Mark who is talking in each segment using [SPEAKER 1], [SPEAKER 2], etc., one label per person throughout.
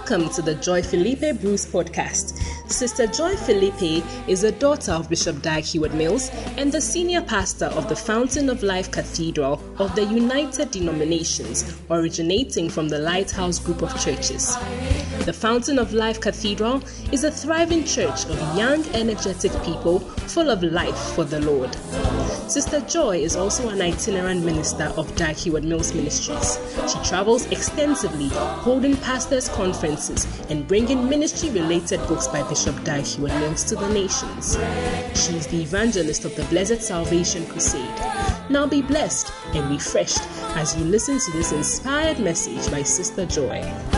[SPEAKER 1] Welcome to the Joy Felipe Bruce podcast. Sister Joy Felipe is a daughter of Bishop Dag Heward-Mills and the senior pastor of the Fountain of Life Cathedral of the United Denominations, originating from the Lighthouse Group of Churches. The Fountain of Life Cathedral is a thriving church of young, energetic people full of life for the Lord. Sister Joy is also an itinerant minister of Dag Heward-Mills Ministries. She travels extensively, holding pastors' conferences and bringing ministry-related books by Bishop Dag Heward-Mills to the nations. She is the evangelist of the Blessed Salvation Crusade. Now be blessed and refreshed as you listen to this inspired message by Sister Joy.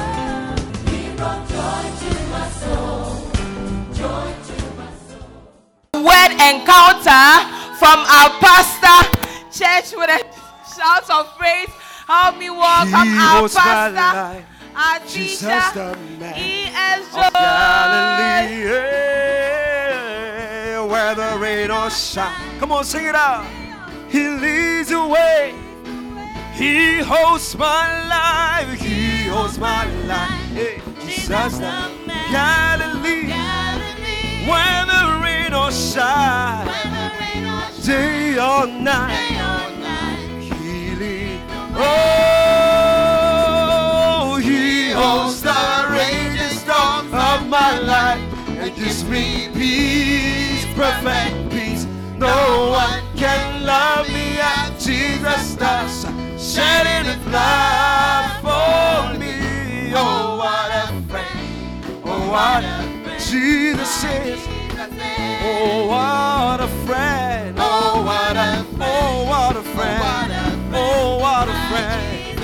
[SPEAKER 2] Word encounter from our pastor, church with a shout of praise. Help me welcome our pastor, our teacher, E.S. Joy.
[SPEAKER 3] Whether rain or shine, come on, sing it out. He leads the way. He holds my life. He holds my life. Hey, Jesus, Galilee. Whether rain or shine, day or night, He leads. Oh, He holds the raging storm of my life and gives me peace, perfect peace. No one can love me as Jesus does, shedding His blood for me. Oh, what a friend! Oh, what a friend Jesus is! Oh, what a friend! Oh, what a friend! Oh, what a friend! Oh, what a friend!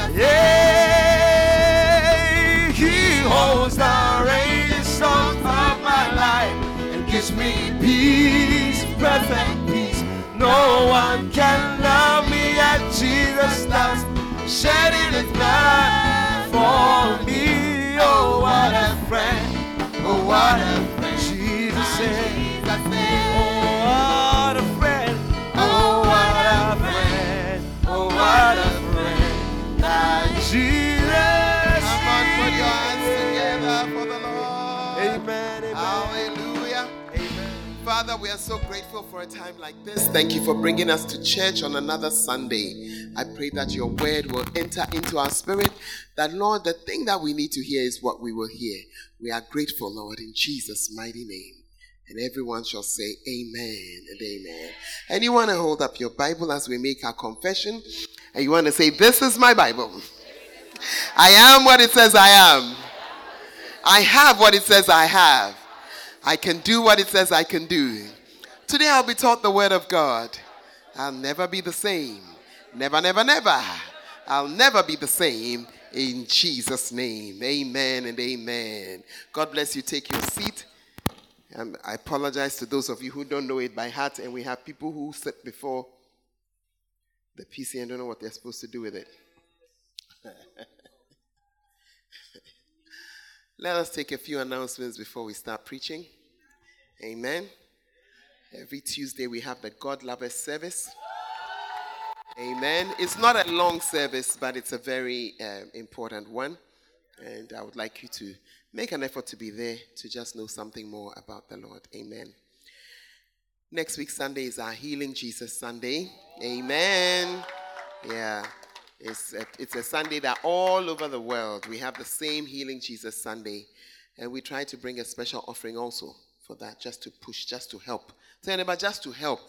[SPEAKER 3] Yeah, He holds the raging storm of my life and gives me peace, perfect peace. No one can love me as Jesus does, shedding His blood for me. Oh, what a friend! Oh, what a friend Jesus is! Oh, what a friend! Oh, what a friend! Oh, what a friend! Jesus!
[SPEAKER 4] Come on, put your hands together for the Lord.
[SPEAKER 3] Amen, amen.
[SPEAKER 4] Hallelujah.
[SPEAKER 3] Amen.
[SPEAKER 4] Father, we are so grateful for a time like this. Thank you for bringing us to church on another Sunday. I pray that your word will enter into our spirit. That, Lord, the thing that we need to hear is what we will hear. We are grateful, Lord, in Jesus' mighty name. And everyone shall say amen and amen. And you want to hold up your Bible as we make our confession. And you want to say, this is my Bible. I am what it says I am. I have what it says I have. I can do what it says I can do. Today I'll be taught the word of God. I'll never be the same. Never, never, never. I'll never be the same in Jesus' name. Amen and amen. God bless you. Take your seat. I apologize to those of you who don't know it by heart, and we have people who sit before the PC and don't know what they're supposed to do with it. Let us take a few announcements before we start preaching. Amen. Every Tuesday we have the God Lovers service. Amen. It's not a long service, but it's a very important one. And I would like you to make an effort to be there to just know something more about the Lord. Amen. Next week Sunday is our Healing Jesus Sunday. Amen. Yeah. It's a Sunday that all over the world we have the same Healing Jesus Sunday. And we try to bring a special offering also for that, just to push, just to help. Say, neighbor, just to help.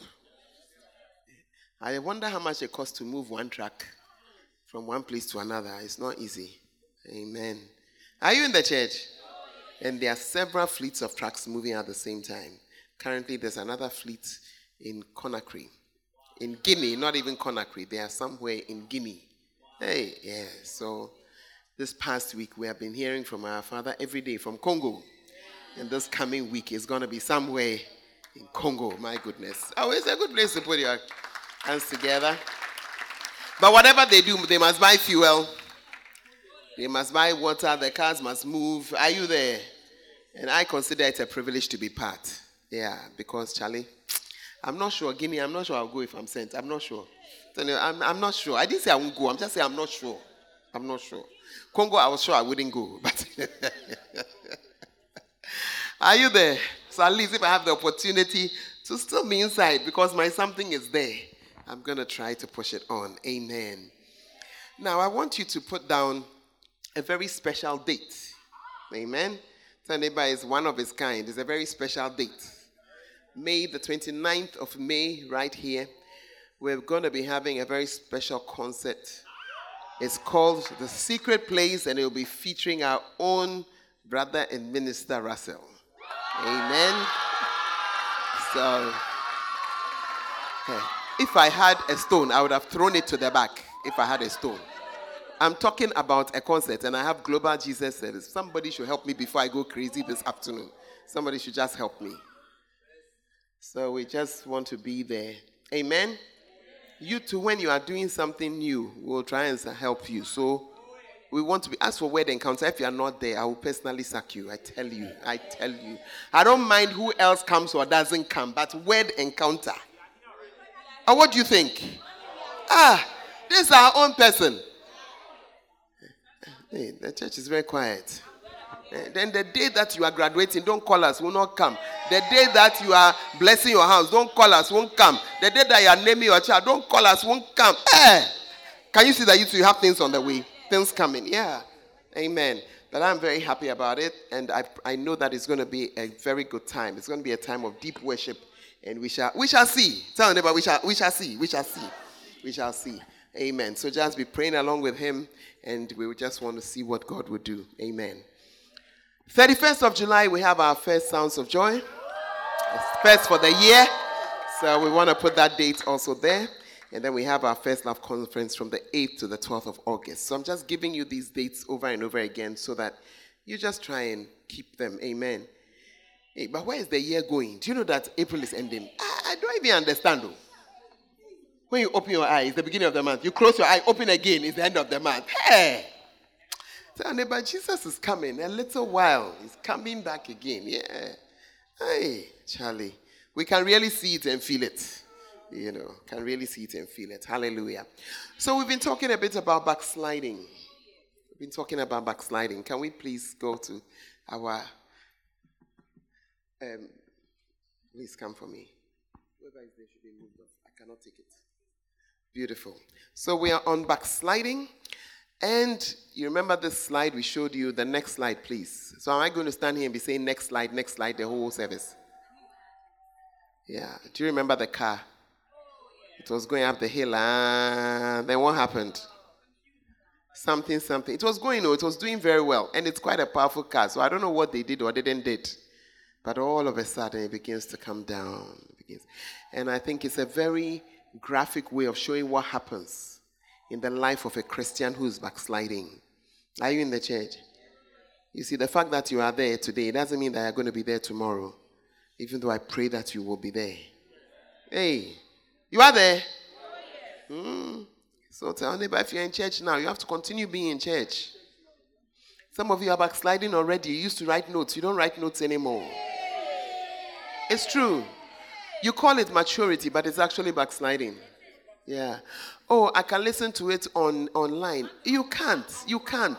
[SPEAKER 4] I wonder how much it costs to move one truck from one place to another. It's not easy. Amen. Are you in the church? And there are several fleets of trucks moving at the same time. Currently, there's another fleet in Conakry. In Guinea, not even Conakry. They are somewhere in Guinea. Hey, yeah. So this past week, we have been hearing from our father every day from Congo. And this coming week is going to be somewhere in Congo. My goodness. Oh, it's a good place to put your hands together. But whatever they do, they must buy fuel. They must buy water. The cars must move. Are you there? And I consider it a privilege to be part. Yeah, because, Charlie, I'm not sure. Guinea, I'm not sure I'll go if I'm sent. I'm not sure. I'm not sure. I didn't say I won't go. I'm just saying I'm not sure. I'm not sure. Congo, I was sure I wouldn't go. But are you there? So at least if I have the opportunity to still be inside because my something is there, I'm going to try to push it on. Amen. Now, I want you to put down a very special date. Amen. Taneba is one of its kind. It's a very special date. May the 29th of May, right here, we're going to be having a very special concert. It's called The Secret Place, and it will be featuring our own brother and minister, Russell. Amen. So, if I had a stone, I would have thrown it to the back if I had a stone. I'm talking about a concert, and I have Global Jesus Service. Somebody should help me before I go crazy this afternoon. Somebody should just help me. So we just want to be there. Amen. You too, when you are doing something new, we'll try and help you. So we want to be, as for word encounter, if you are not there, I will personally sack you. I tell you. I don't mind who else comes or doesn't come, but word encounter. And what do you think? This is our own person. Hey, the church is very quiet. Then the day that you are graduating, don't call us, we'll not come. The day that you are blessing your house, don't call us, won't come. The day that you are naming your child, don't call us, won't come. Can you see that you have things on the way? Things coming. Yeah. Amen. But I'm very happy about it, and I know that it's going to be a very good time. It's going to be a time of deep worship, and we shall see. Tell your neighbor, we shall see. Amen. So just be praying along with him, and we just want to see what God will do. Amen. 31st of July, we have our first Sounds of Joy. It's first for the year. So we want to put that date also there. And then we have our First Love Conference from the 8th to the 12th of August. So I'm just giving you these dates over and over again so that you just try and keep them. Amen. Hey, but where is the year going? Do you know that April is ending? I don't even understand though. When you open your eye, it's the beginning of the month. You close your eye, open again, it's the end of the month. Hey! Tell neighbor, Jesus is coming a little while. He's coming back again. Yeah. Hey, Charlie. We can really see it and feel it. You know, can really see it and feel it. Hallelujah. So we've been talking a bit about backsliding. Can we please go to our... please come for me. Whoever is there should be moved off. I cannot take it. Beautiful. So we are on backsliding. And you remember this slide we showed you? The next slide, please. So am I going to stand here and be saying next slide, the whole service? Yeah. Do you remember the car? It was going up the hill, and then what happened? Something. It was doing very well, and it's quite a powerful car, so I don't know what they did or didn't did. But all of a sudden, it begins to come down. And I think it's a very graphic way of showing what happens in the life of a Christian who is backsliding. Are you in the church? You see, the fact that you are there today doesn't mean that you're going to be there tomorrow, even though I pray that you will be there. Hey, you are there? So tell neighbor, if you're in church now, you have to continue being in church. Some of you are backsliding already. You used to write notes. You don't write notes anymore. It's true. You call it maturity, but it's actually backsliding. Yeah. Oh, I can listen to it online. You can't. You can't.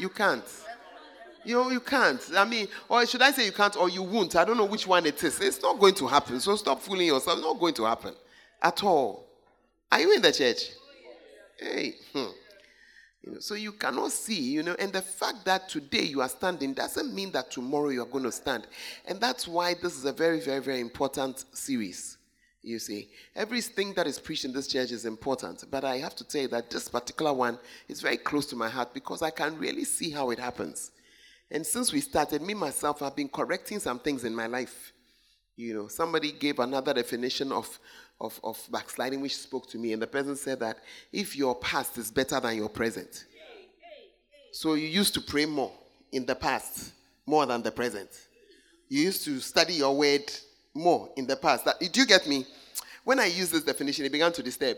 [SPEAKER 4] I mean, or should I say you can't or you won't? I don't know which one it is. It's not going to happen. So stop fooling yourself. It's not going to happen at all. Are you in the church? Hey. So you cannot see, and the fact that today you are standing doesn't mean that tomorrow you are going to stand. And that's why this is a very, very, very important series. You see, everything that is preached in this church is important. But I have to tell you that this particular one is very close to my heart because I can really see how it happens. And since we started, me, myself, I've been correcting some things in my life. Somebody gave another definition of backsliding which spoke to me. And the person said that if your past is better than your present. So you used to pray more in the past, more than the present. You used to study your word more in the past. Do you get me? When I used this definition, it began to disturb.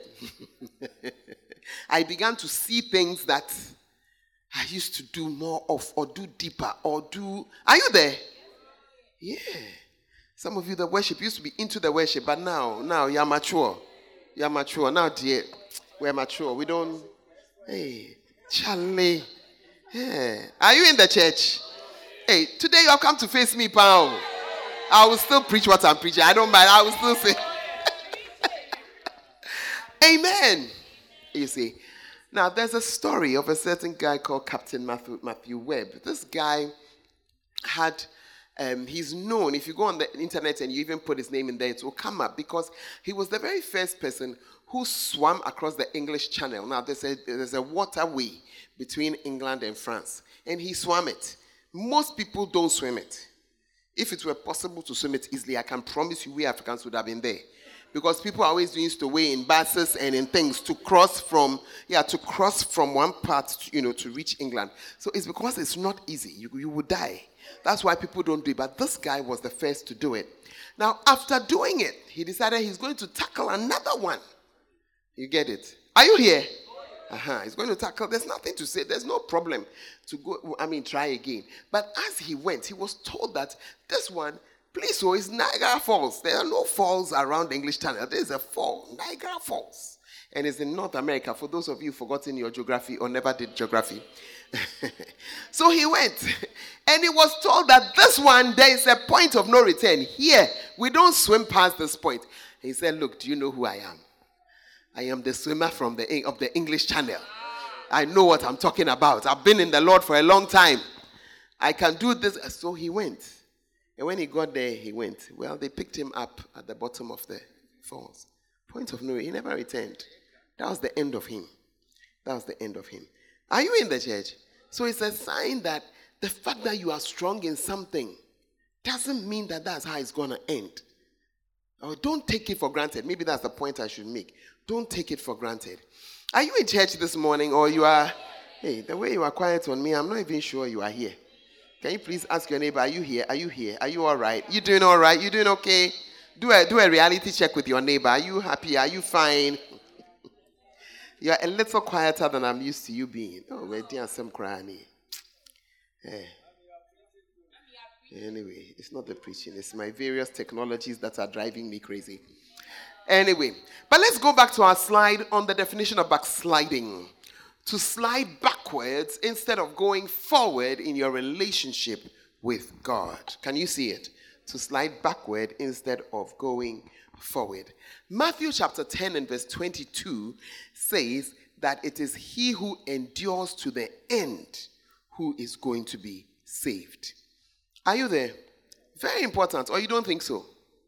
[SPEAKER 4] I began to see things that I used to do more of or do deeper or do... Are you there? Yeah. Some of you, the worship used to be into the worship, but now you're mature. You're mature. Now, dear, we're mature. We don't... Hey, Charlie. Yeah. Are you in the church? Hey, today you have come to face me, pal. I will still preach what I'm preaching. I don't mind. I will still say. Amen. You see. Now, there's a story of a certain guy called Captain Matthew Webb. This guy had, he's known, if you go on the internet and you even put his name in there, it will come up because he was the very first person who swam across the English Channel. Now, there's a waterway between England and France, and he swam it. Most people don't swim it. If it were possible to swim it easily, I can promise you we Africans would have been there. Because people are always doing stowaway in buses and in things to cross from one part, to reach England. So it's because it's not easy. You would die. That's why people don't do it. But this guy was the first to do it. Now, after doing it, he decided he's going to tackle another one. You get it? Are you here? He's going to tackle. There's nothing to say. There's no problem to go. Try again. But as he went, he was told that this one, please, so it's Niagara Falls. There are no falls around the English Channel. There's a fall, Niagara Falls. And it's in North America, for those of you forgotten your geography or never did geography. So he went. And he was told that this one, there is a point of no return. Here, we don't swim past this point. He said, look, do you know who I am? I am the swimmer of the English Channel. I know what I'm talking about. I've been in the Lord for a long time. I can do this. So he went. And when he got there, he went. Well, they picked him up at the bottom of the falls. Point of no, he never returned. That was the end of him. Are you in the church? So it's a sign that the fact that you are strong in something doesn't mean that that's how it's going to end. Or don't take it for granted. Maybe that's the point I should make. Don't take it for granted. Are you in church this morning or you are... Hey, the way you are quiet on me, I'm not even sure you are here. Can you please ask your neighbor, are you here? Are you here? Are you all right? You doing all right? You doing okay? Do a reality check with your neighbor. Are you happy? Are you fine? You're a little quieter than I'm used to you being. Oh, we're doing some crying. Anyway, it's not the preaching. It's my various technologies that are driving me crazy. Anyway, but let's go back to our slide on the definition of backsliding. To slide backwards instead of going forward in your relationship with God. Can you see it? To slide backward instead of going forward. Matthew chapter 10 and verse 22 says that it is he who endures to the end who is going to be saved. Are you there? Very important. Or you don't think so?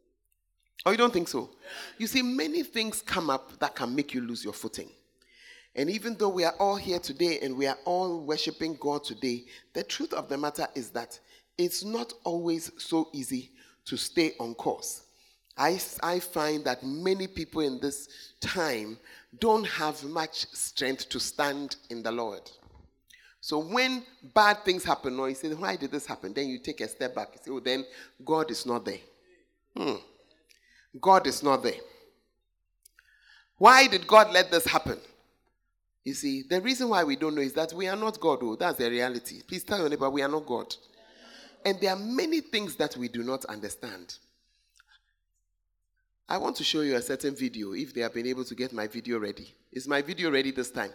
[SPEAKER 4] You see, many things come up that can make you lose your footing. And even though we are all here today and we are all worshiping God today, the truth of the matter is that it's not always so easy to stay on course. I find that many people in this time don't have much strength to stand in the Lord. So when bad things happen, or you say, why did this happen? Then you take a step back. You say, oh, then God is not there. God is not there. Why did God let this happen? You see, the reason why we don't know is that we are not God. Oh, that's the reality. Please tell your neighbor, we are not God. And there are many things that we do not understand. I want to show you a certain video, if they have been able to get my video ready. Is my video ready this time?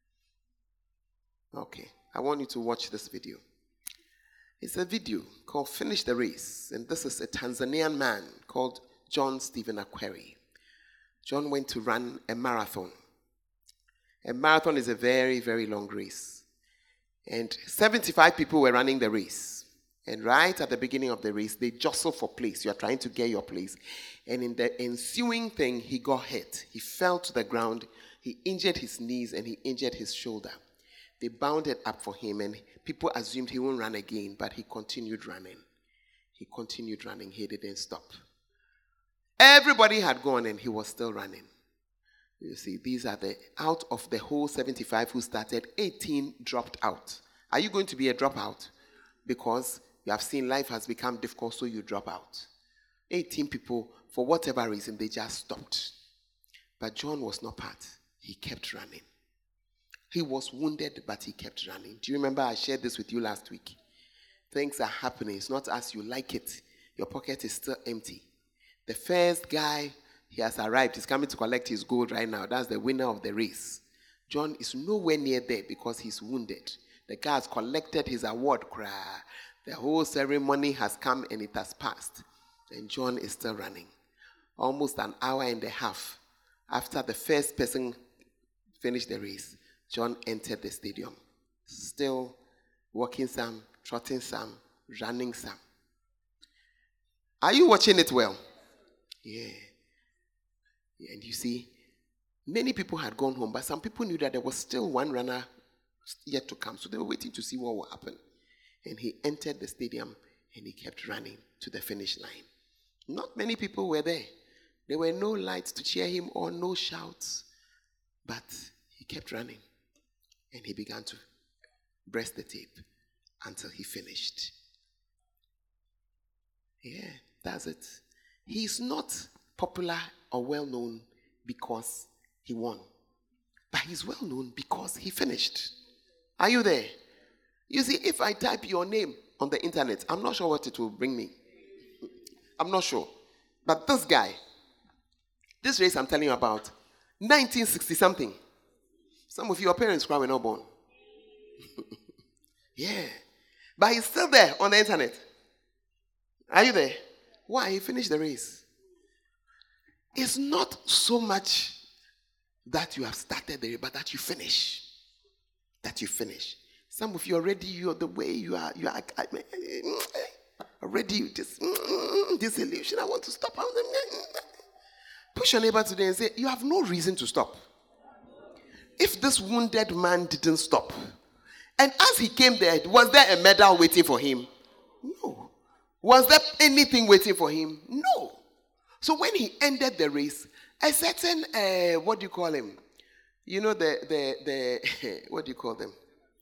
[SPEAKER 4] Okay. I want you to watch this video. It's a video called Finish the Race. And this is a Tanzanian man called John Stephen Akweri. John went to run a marathon. A marathon is a very, very long race. And 75 people were running the race. And right at the beginning of the race, they jostle for place. You are trying to get your place. And in the ensuing thing, he got hit. He fell to the ground. He injured his knees and he injured his shoulder. They bound it up for him and people assumed he won't run again, but he continued running. He didn't stop. Everybody had gone and he was still running. You see, these are out of the whole 75 who started, 18 dropped out. Are you going to be a dropout? Because you have seen life has become difficult, so you drop out. 18 people, for whatever reason, they just stopped. But John was not part. He kept running. He was wounded, but he kept running. Do you remember I shared this with you last week? Things are happening. It's not as you like it. Your pocket is still empty. The first guy, he has arrived. He's coming to collect his gold right now. That's the winner of the race. John is nowhere near there because he's wounded. The guy has collected his award. The whole ceremony has come and it has passed. And John is still running. Almost an hour and a half after the first person finished the race, John entered the stadium. Still walking some, trotting some, running some. Are you watching it well? Yeah. And you see, many people had gone home, but some people knew that there was still one runner yet to come. So they were waiting to see what will happen. And he entered the stadium and he kept running to the finish line. Not many people were there. There were no lights to cheer him or no shouts. But he kept running. And he began to breast the tape until he finished. Yeah, that's it. He's not popular or well known because he won. But he's well known because he finished. Are you there? You see, if I type your name on the internet, I'm not sure what it will bring me. I'm not sure. But this guy, this race I'm telling you about, 1960 something. Some of your parents were not born. Yeah. But he's still there on the internet. Are you there? Why? He finished the race. It's not so much that you have started the race, but that you finish. That you finish. Some of you already, you're the way you are already disillusioned. I want to stop. Push your neighbor today and say, you have no reason to stop. If this wounded man didn't stop, and as he came there, was there a medal waiting for him? No. Was there anything waiting for him? No. So when he ended the race, a certain, what do you call him? You know, the what do you call them?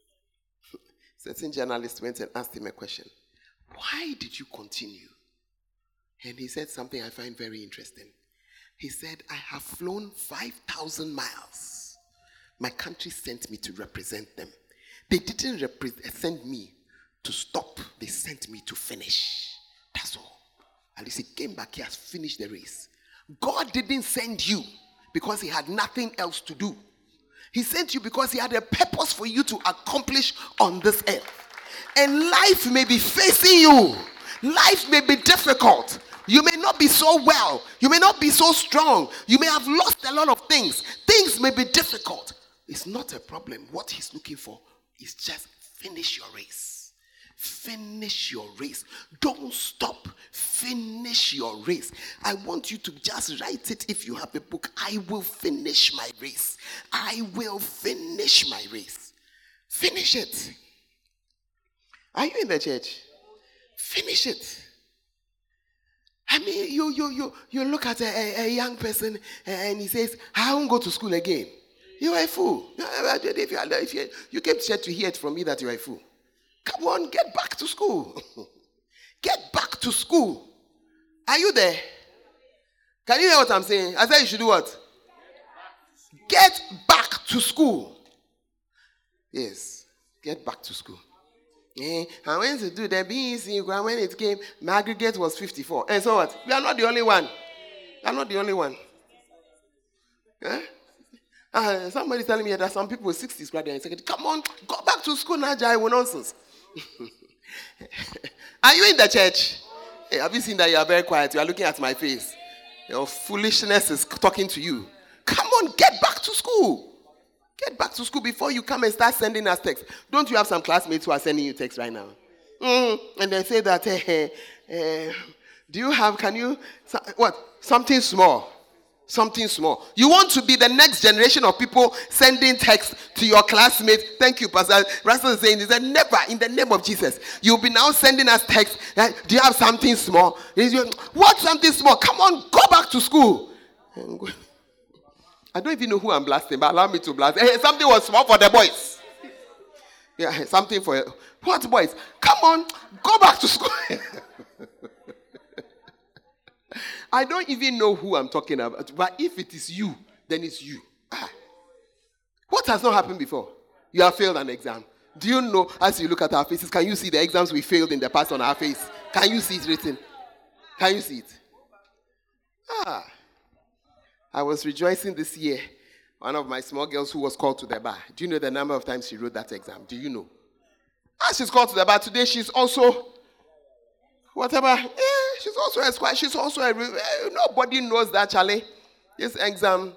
[SPEAKER 4] Certain journalist went and asked him a question. Why did you continue? And he said something I find very interesting. He said, I have flown 5,000 miles. My country sent me to represent them. They didn't send me to stop. They sent me to finish. That's all. At least he came back. He has finished the race. God didn't send you because he had nothing else to do. He sent you because he had a purpose for you to accomplish on this earth. And life may be facing you. Life may be difficult. You may not be so well. You may not be so strong. You may have lost a lot of things. Things may be difficult. It's not a problem. What he's looking for is just finish your race. Finish your race. Don't stop. Finish your race. I want you to just write it if you have a book. I will finish my race. I will finish my race. Finish it. Are you in the church? Finish it. I mean, you look at a young person and he says, I won't go to school again. You are a fool. If you came to church to hear it from me that you are a fool. Come on, get back to school. Get back to school. Are you there? Can you hear what I'm saying? I said you should do what? Get back to school. Yes, get back to school. I went to do the BEC when it came, my aggregate was 54. And so what? We are not the only one. We are not the only one. Somebody telling me that some people with 60s graduate and second. Come on, go back to school now, Jai. Nonsense. Are you in the church? Hey, have you seen that you are very quiet? You are looking at my face. Your foolishness is talking to you. Come on, get back to school. Get back to school before you come and start sending us texts. Don't you have some classmates who are sending you texts right now? And they say that, do you have, something small. Something small. You want to be the next generation of people sending texts to your classmates. Thank you, Pastor. Russell is saying, he said, never in the name of Jesus. You'll be now sending us texts. Do you have something small? What something small? Come on, go back to school. I don't even know who I'm blasting, but allow me to blast. Hey, something was small for the boys. Yeah, something for what boys? Come on, go back to school. I don't even know who I'm talking about, but if it is you, then it's you. What has not happened before? You have failed an exam. Do you know, as you look at our faces, can you see the exams we failed in the past on our face? Can you see it written? Can you see it? I was rejoicing this year. One of my small girls who was called to the bar. Do you know the number of times she wrote that exam? Do you know? She's called to the bar today. She's also whatever. She's also a squad. She's also a. Nobody knows that, Charlie. This exam.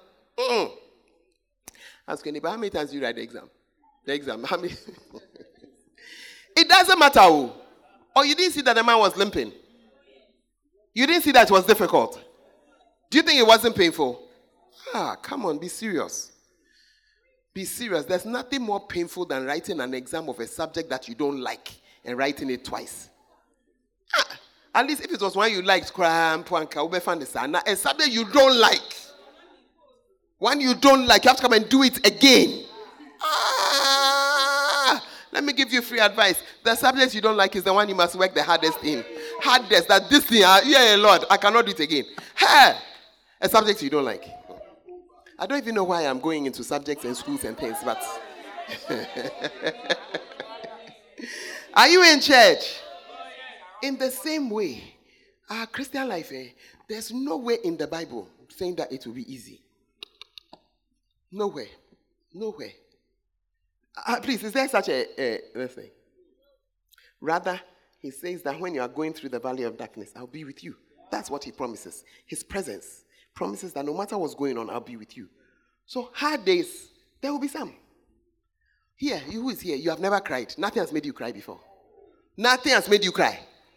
[SPEAKER 4] Ask anybody, how many times do you write the exam? The exam. How many? It doesn't matter who. Or you didn't see that the man was limping. You didn't see that it was difficult. Do you think it wasn't painful? Come on, be serious. Be serious. There's nothing more painful than writing an exam of a subject that you don't like and writing it twice. At least if it was one you liked, a subject you don't like. One you don't like, you have to come and do it again. Let me give you free advice. The subject you don't like is the one you must work the hardest in. Hardest, that this thing, Lord, I cannot do it again. A subject you don't like. I don't even know why I'm going into subjects and schools and things, but are you in church? In the same way, our Christian life, there's no way in the Bible saying that it will be easy. Nowhere. Nowhere. Please, is there such a thing? Rather, he says that when you are going through the valley of darkness, I'll be with you. That's what he promises. His presence promises that no matter what's going on, I'll be with you. So hard days, there will be some. Here, who is here? You have never cried. Nothing has made you cry before. Nothing has made you cry.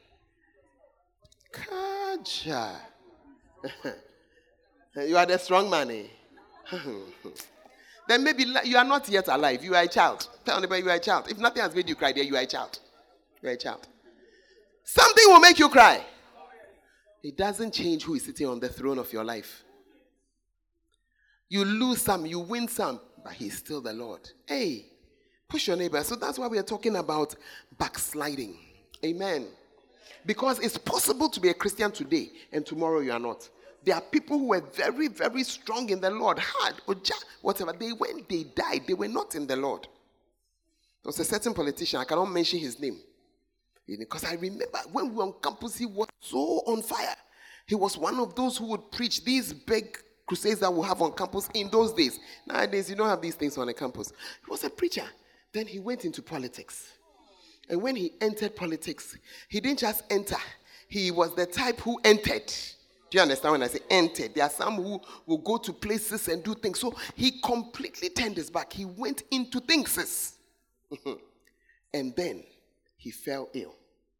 [SPEAKER 4] Kaja. You are the strong man, eh? Then maybe you are not yet alive. You are a child. Tell anybody you are a child. If nothing has made you cry there, you are a child. You are a child. Something will make you cry. It doesn't change who is sitting on the throne of your life. You lose some, you win some, but he's still the Lord. Hey, push your neighbor. So that's why we are talking about backsliding. Amen. Because it's possible to be a Christian today and tomorrow you are not. There are people who were very, very strong in the Lord, hard, or whatever. When they died, they were not in the Lord. There was a certain politician, I cannot mention his name. Because I remember when we were on campus, he was so on fire. He was one of those who would preach these big crusades that we have on campus in those days. Nowadays, you don't have these things on a campus. He was a preacher. Then he went into politics. And when he entered politics, he didn't just enter. He was the type who entered. Do you understand when I say entered? There are some who will go to places and do things. So he completely turned his back. He went into things. And then he fell ill.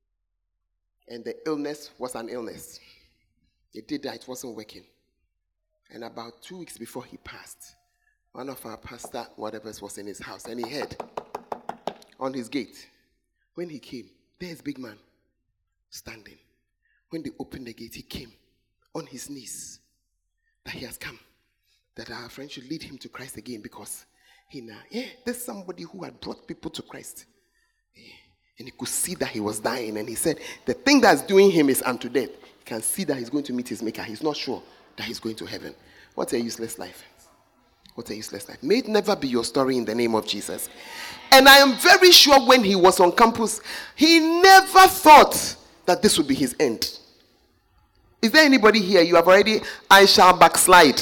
[SPEAKER 4] And the illness was an illness. It did that, it wasn't working. And about 2 weeks before he passed, one of our pastor, whatever, was in his house. And he heard on his gate. When he came, there's big man standing. When they opened the gate, he came on his knees. That he has come. That our friend should lead him to Christ again because there's somebody who had brought people to Christ. And he could see that he was dying. And he said, the thing that's doing him is unto death. He can see that he's going to meet his maker. He's not sure that he's going to heaven. What a useless life. What a useless life. May it never be your story in the name of Jesus. And I am very sure when he was on campus, he never thought that this would be his end. Is there anybody here? You have already, I shall backslide.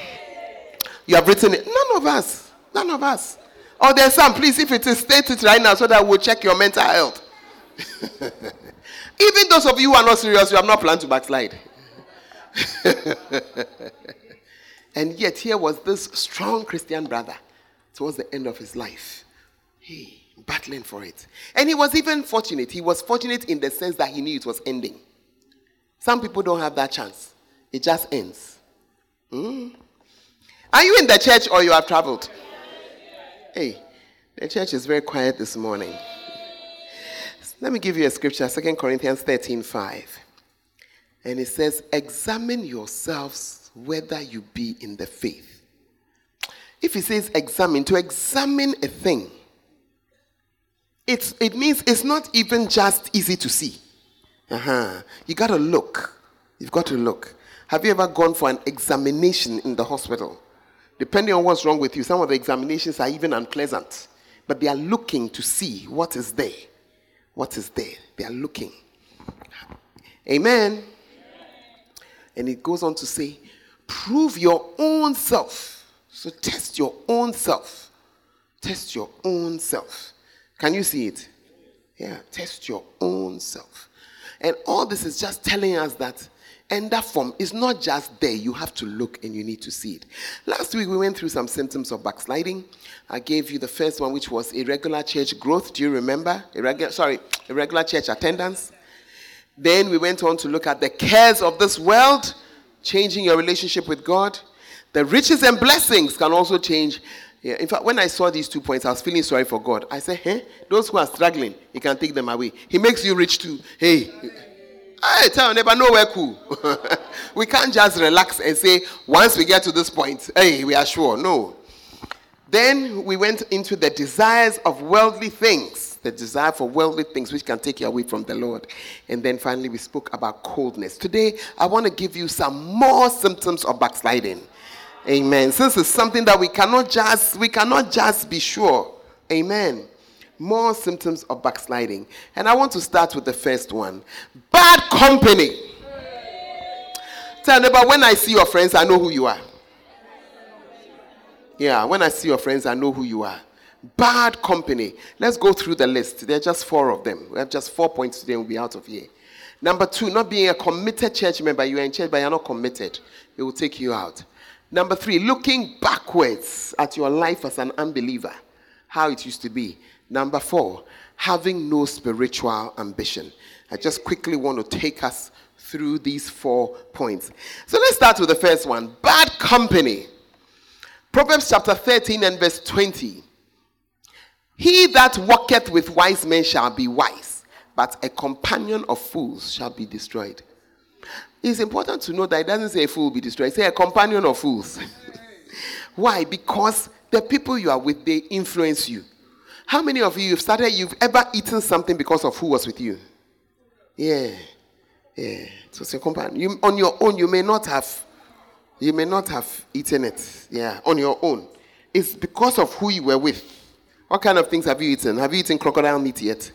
[SPEAKER 4] You have written it. None of us. None of us. Oh, there's some. Please, if it is, state it right now so that we'll check your mental health. Even those of you who are not serious, you have not planned to backslide. And yet here was this strong Christian brother towards the end of his life. Battling for it. And he was even fortunate. He was fortunate in the sense that he knew it was ending. Some people don't have that chance. It just ends. Are you in the church or you have traveled? Hey, the church is very quiet this morning. Let me give you a scripture, 2 Corinthians 13:5. And it says, examine yourselves whether you be in the faith. If it says examine, to examine a thing, it means it's not even just easy to see. You got to look. You've got to look. Have you ever gone for an examination in the hospital? Depending on what's wrong with you, some of the examinations are even unpleasant. But they are looking to see what is there. What is there? They are looking. Amen. And it goes on to say, prove your own self So test your own self. Test your own self. Can you see it? Yeah, test your own self. And all this is just telling us that ender form is not just there. You have to look and you need to see it. Last week we went through some symptoms of backsliding. I gave you the first one, which was irregular church growth. Do you remember? Irregular church attendance. Then we went on to look at the cares of this world, changing your relationship with God. The riches and blessings can also change. Yeah, in fact, when I saw these 2 points, I was feeling sorry for God. I said, those who are struggling, He can take them away. He makes you rich too. Hey, tell your neighbor, no, we're cool. We can't just relax and say, once we get to this point, hey, we are sure. No. Then we went into the desires of worldly things. The desire for worldly things, which can take you away from the Lord. And then finally, we spoke about coldness. Today, I want to give you some more symptoms of backsliding. Amen. Since it's something that we cannot just be sure. Amen. More symptoms of backsliding. And I want to start with the first one. Bad company. Tell them, but when I see your friends, I know who you are. Yeah, when I see your friends, I know who you are. Bad company. Let's go through the list. There are just 4 of them. We have just 4 points today and we'll be out of here. Number 2, not being a committed church member. You are in church, but you're not committed. It will take you out. Number 3, looking backwards at your life as an unbeliever, how it used to be. Number 4, having no spiritual ambition. I just quickly want to take us through these 4 points. So let's start with the first one, bad company. Proverbs chapter 13 and verse 20. He that walketh with wise men shall be wise, but a companion of fools shall be destroyed. It's important to know that it doesn't say a fool will be destroyed. It says a companion of fools. Why? Because the people you are with, they influence you. How many of you've ever eaten something because of who was with you? Yeah. So it's a companion. On your own, you may not have eaten it. Yeah, on your own. It's because of who you were with. What kind of things have you eaten? Have you eaten crocodile meat yet?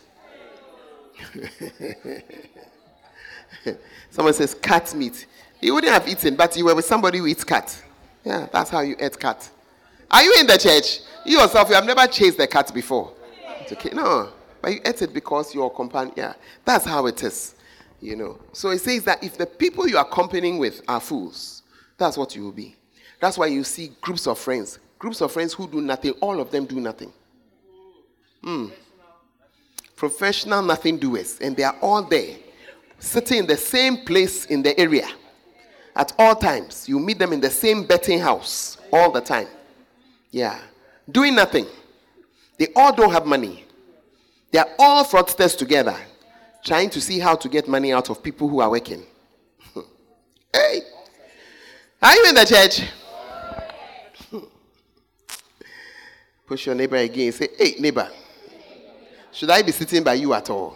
[SPEAKER 4] Someone says cat meat. You wouldn't have eaten, but you were with somebody who eats cat. Yeah, that's how you ate cat. Are you in the church? You yourself, you have never chased the cat before. It's okay. No, but you ate it because your companion. Yeah, that's how it is. You know. So it says that if the people you are accompanying with are fools, that's what you will be. That's why you see groups of friends who do nothing. All of them do nothing. Professional nothing doers, and they are all there, sitting in the same place in the area at all times. You meet them in the same betting house all the time. Yeah, doing nothing. They all don't have money. They are all fraudsters together, trying to see how to get money out of people who are working. Hey, are you in the church? Push your neighbor again. Say, hey, neighbor, should I be sitting by you at all?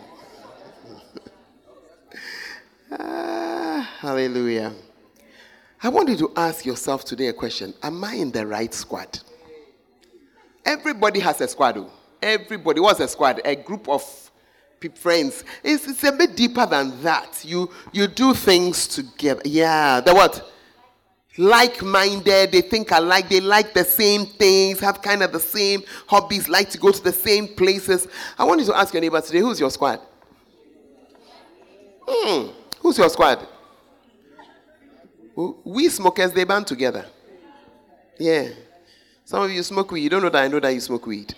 [SPEAKER 4] Hallelujah. I want you to ask yourself today a question. Am I in the right squad? Everybody has a squad. Everybody. What's a squad? A group of friends. It's a bit deeper than that. You do things together. Yeah. The what? Like-minded. They think alike. They like the same things. Have kind of the same hobbies. Like to go to the same places. I want you to ask your neighbor today, who's your squad? Who's your squad? We smokers, they band together. Yeah. Some of you smoke weed. You don't know that I know that you smoke weed.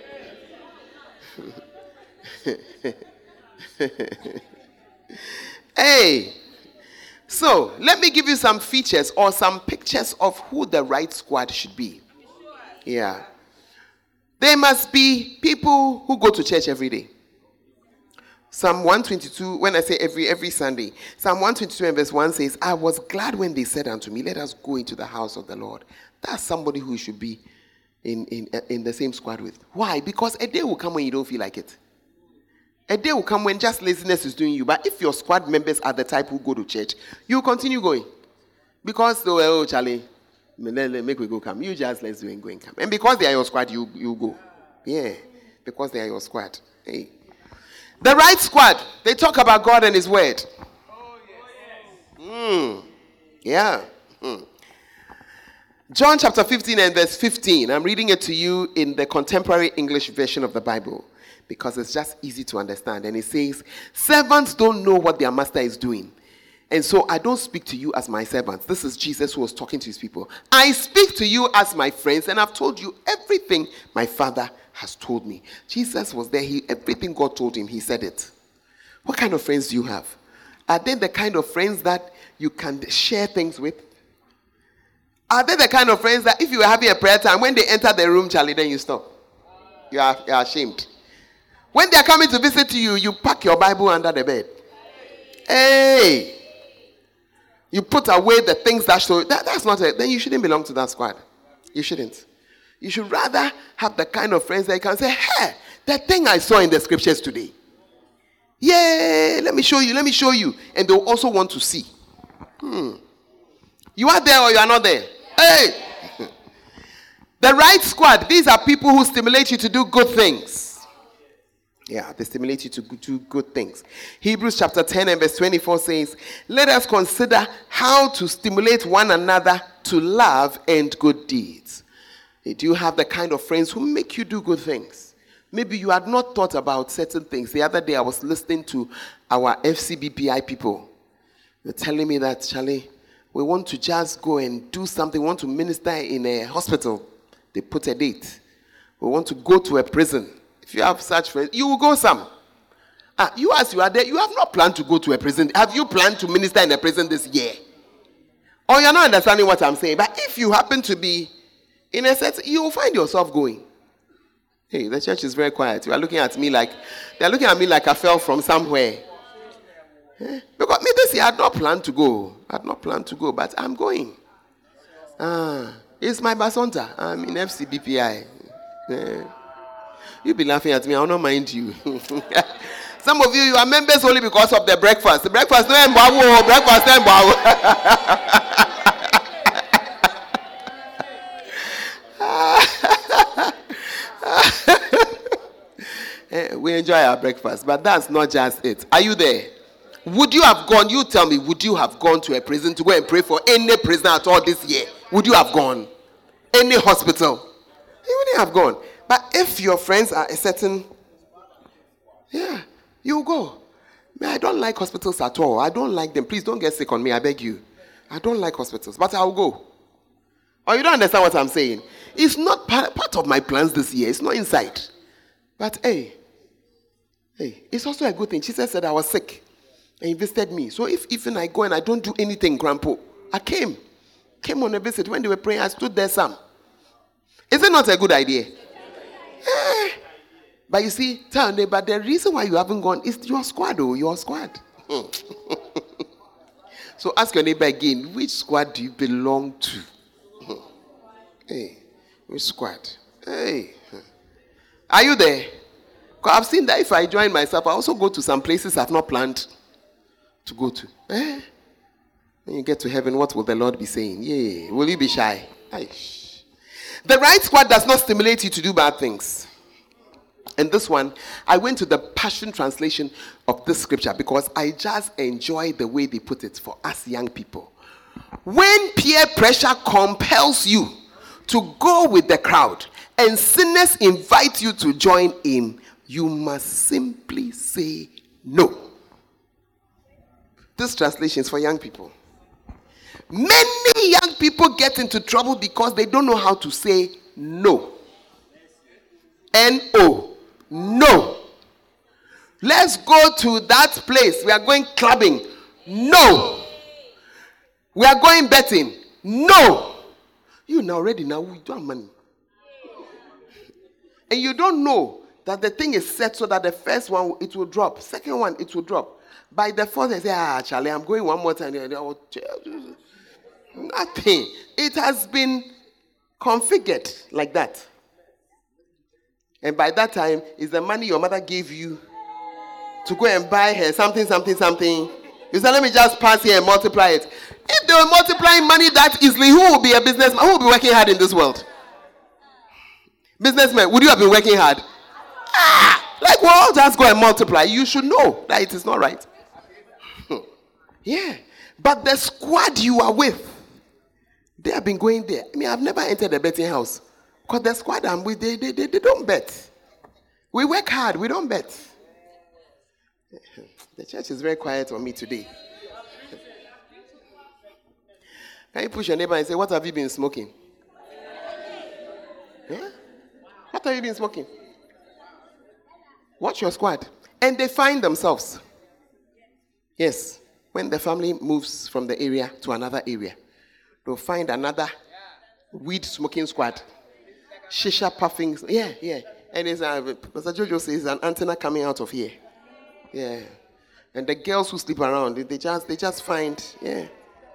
[SPEAKER 4] Hey. So, let me give you some features or some pictures of who the right squad should be. Yeah. They must be people who go to church every day. Psalm 122, when I say every Sunday, Psalm 122 and verse 1 says, I was glad when they said unto me, let us go into the house of the Lord. That's somebody who should be in the same squad with. Why? Because a day will come when you don't feel like it. A day will come when just laziness is doing you. But if your squad members are the type who go to church, you continue going. Because, oh, Charlie, make we go come. You just let's do and go and come. And because they are your squad, you go. Yeah, because they are your squad. Hey. The right squad, they talk about God and His Word. Yeah. John chapter 15 and verse 15. I'm reading it to you in the contemporary English version of the Bible because it's just easy to understand. And it says, servants don't know what their master is doing. And so I don't speak to you as my servants. This is Jesus who was talking to his people. I speak to you as my friends, and I've told you everything my Father has told me. Jesus was there. Everything God told him, he said it. What kind of friends do you have? Are they the kind of friends that you can share things with? Are they the kind of friends that if you were having a prayer time, when they enter the room, Charlie, then you stop? You are ashamed. When they are coming to visit you, you pack your Bible under the bed. Hey! You put away the things that show that's not it. Then you shouldn't belong to that squad. You shouldn't. You should rather have the kind of friends that you can say, hey, that thing I saw in the scriptures today. Yeah, let me show you. And they'll also want to see. You are there or you are not there? Hey! The right squad, these are people who stimulate you to do good things. Yeah, they stimulate you to do good things. Hebrews chapter 10 and verse 24 says, let us consider how to stimulate one another to love and good deeds. Do you have the kind of friends who make you do good things? Maybe you had not thought about certain things. The other day I was listening to our FCBPI people. They're telling me that, Charlie, we want to just go and do something. We want to minister in a hospital. They put a date. We want to go to a prison. If you have such friends, you will go some. You as you are there, you have not planned to go to a prison. Have you planned to minister in a prison this year? Or you're not understanding what I'm saying. But if you happen to be in a set, you will find yourself going. Hey, the church is very quiet. You are looking at me like, they're looking at me like I fell from somewhere. Because me this year I had not planned to go. But I'm going. It's my basonta. I'm in FCBPI. You'll be laughing at me. I will not mind you. Some of you are members only because of the breakfast. The breakfast, we enjoy our breakfast, but that's not just it. Are you there? Would you have gone? You tell me, would you have gone to a prison to go and pray for any prisoner at all this year? Would you have gone? Any hospital? You wouldn't have gone. But if your friends are a certain, you go. I don't like hospitals at all. I don't like them. Please don't get sick on me, I beg you. I don't like hospitals, but I'll go. Or you don't understand what I'm saying? It's not part of my plans this year. It's not inside. But hey, it's also a good thing. Jesus said I was sick and he visited me. So if even I go and I don't do anything, Grandpa, I came on a visit. When they were praying, I stood there some. Is it not a good idea? But you see, tell me, but the reason why you haven't gone is your squad, your squad. So ask your neighbor again, which squad do you belong to? Hey, which squad? Hey, are you there? Because I've seen that if I join myself, I also go to some places I've not planned to go to. When you get to heaven, what will the Lord be saying? Yeah, will you be shy? Aish. The right squad does not stimulate you to do bad things. And this one, I went to the Passion Translation of this scripture because I just enjoy the way they put it for us young people. When peer pressure compels you to go with the crowd and sinners invite you to join in, you must simply say no. This translation is for young people. Many young people get into trouble because they don't know how to say no. N-O. No. Let's go to that place. We are going clubbing. No. We are going betting. No. You now ready now. We don't have money. And you don't know that the thing is set so that the first one, it will drop. Second one, it will drop. By the fourth, they say, Charlie, I'm going one more time. Nothing. It has been configured like that. And by that time, it's the money your mother gave you to go and buy her something. You say, let me just pass here and multiply it. If they were multiplying money that easily, who will be a businessman? Who will be working hard in this world? Businessmen, would you have been working hard? Like, well, just go and multiply. You should know that it is not right. Yeah. But the squad you are with, They have been going there. I mean, I've never entered a betting house. Because the squad I'm with, they don't bet. We work hard, we don't bet. The church is very quiet on me today. Can you push your neighbor and say, what have you been smoking? Yeah? What have you been smoking? Watch your squad. And they find themselves. Yes. When the family moves from the area to another area, they'll find another weed smoking squad. Shisha puffing. Yeah. And it's, Pastor Jojo says, an antenna coming out of here. Yeah. And the girls who sleep around, they just find, yeah.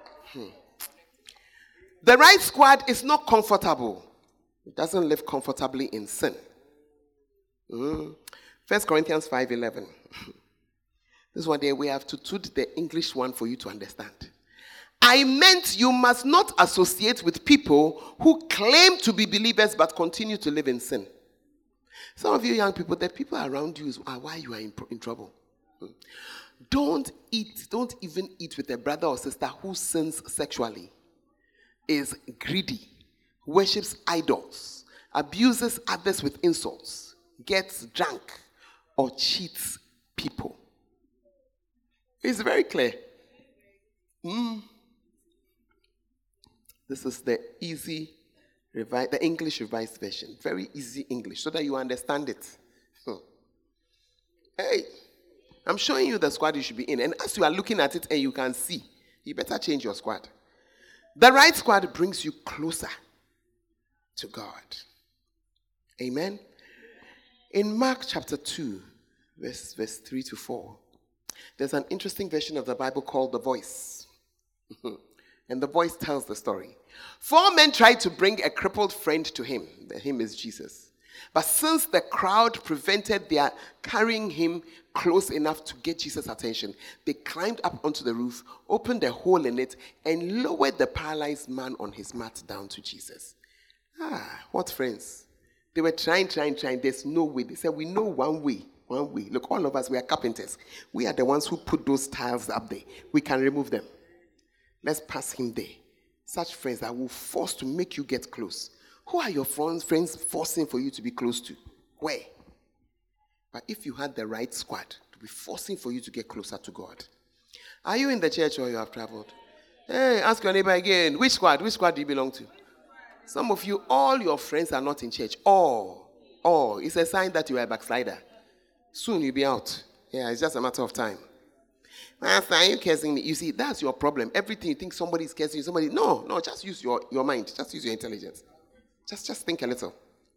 [SPEAKER 4] The right squad is not comfortable. It doesn't live comfortably in sin. 1 Corinthians 5:11. This one day we have to tweet the English one for you to understand. I meant you must not associate with people who claim to be believers but continue to live in sin. Some of you young people, the people around you are why you are in trouble. Don't even eat with a brother or sister who sins sexually, is greedy, worships idols, abuses others with insults, gets drunk, or cheats people. It's very clear. This is the the English Revised Version. Very easy English, so that you understand it. Hey, I'm showing you the squad you should be in. And as you are looking at it and you can see, you better change your squad. The right squad brings you closer to God. Amen. In Mark chapter 2, verse 3 to 4, there's an interesting version of the Bible called The Voice. And The Voice tells the story. 4 men tried to bring a crippled friend to him. Him is Jesus. But since the crowd prevented their carrying him close enough to get Jesus' attention, they climbed up onto the roof, opened a hole in it, and lowered the paralyzed man on his mat down to Jesus. What friends? They were trying. There's no way. They said, we know one way. Look, all of us, we are carpenters. We are the ones who put those tiles up there. We can remove them. Let's pass him there. Such friends that will force to make you get close. Who are your friends forcing for you to be close to? Where? But if you had the right squad to be forcing for you to get closer to God. Are you in the church or you have traveled? Hey, ask your neighbor again. Which squad do you belong to? Some of you, all your friends are not in church. All. It's a sign that you are a backslider. Soon you'll be out. Yeah, it's just a matter of time. Master, are you cursing me? You see, that's your problem. Everything you think somebody is cursing you, no, just use your mind. Just use your intelligence. Just think a little.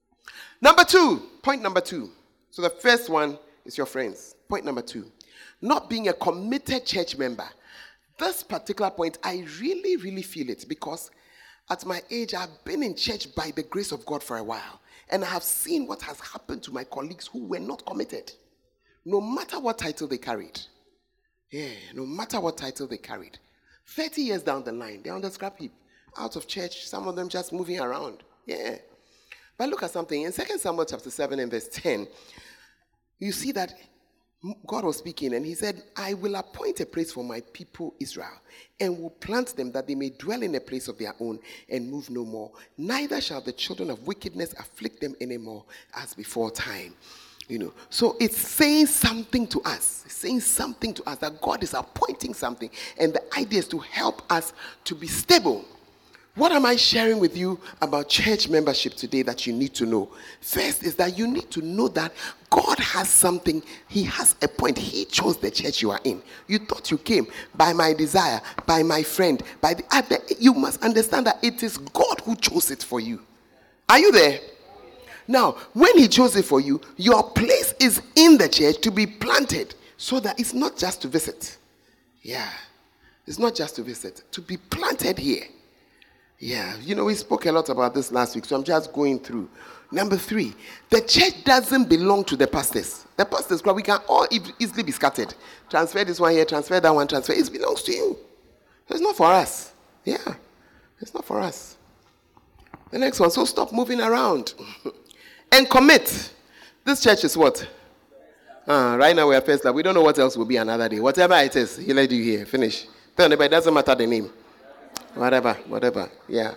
[SPEAKER 4] Point number two. So the first one is your friends. Point number 2, not being a committed church member. This particular point, I really, really feel it because at my age, I've been in church by the grace of God for a while. And I have seen what has happened to my colleagues who were not committed. No matter what title they carried. Yeah, no matter what title they carried. 30 years down the line, they're on the scrap heap. Out of church, some of them just moving around. Yeah. But look at something. In 2 Samuel chapter 7 and verse 10, you see that God was speaking and he said, I will appoint a place for my people Israel and will plant them that they may dwell in a place of their own and move no more. Neither shall the children of wickedness afflict them anymore as before time. So it's saying something to us. It's saying something to us that God is appointing something. And the idea is to help us to be stable. What am I sharing with you about church membership today that you need to know? First is that you need to know that God has something. He has a point. He chose the church you are in. You thought you came by my desire, by my friend, by the other. You must understand that it is God who chose it for you. Are you there? Now, when he chose it for you, your place is in the church to be planted so that it's not just to visit. Yeah. It's not just to visit. To be planted here. Yeah, we spoke a lot about this last week, so I'm just going through. Number 3, the church doesn't belong to the pastors. The pastors, we can all easily be scattered. Transfer this one here, transfer that one, transfer. It belongs to you. It's not for us. Yeah, it's not for us. The next one, so stop moving around. And commit. This church is what? Right now we are first love. We don't know what else will be another day. Whatever it is, he led you here. Finish. Tell anybody, it doesn't matter the name. Whatever. Yeah.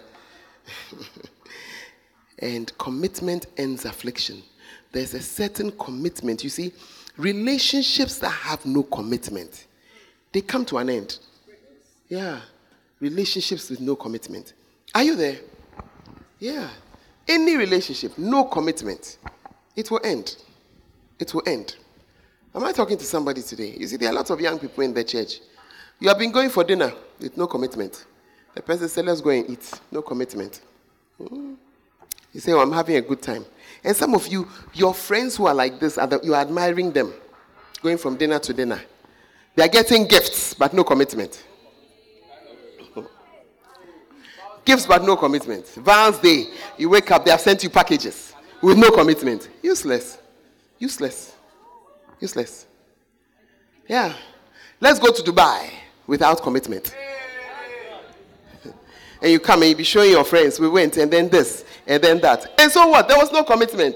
[SPEAKER 4] And commitment ends affliction. There's a certain commitment. You see, relationships that have no commitment, they come to an end. Yeah. Relationships with no commitment. Are you there? Yeah. Any relationship, no commitment, it will end. It will end. Am I talking to somebody today? You see, there are lots of young people in the church. You have been going for dinner with no commitment. The person said, let's go and eat. No commitment. You say, oh, I'm having a good time. And some of you, your friends who are like this, you are admiring them, going from dinner to dinner. They are getting gifts, but no commitment. Gifts, but no commitment. Val's Day, you wake up, they have sent you packages with no commitment. Useless. Yeah. Let's go to Dubai without commitment. And you come and you be showing your friends, we went, and then this, and then that. And so what? There was no commitment.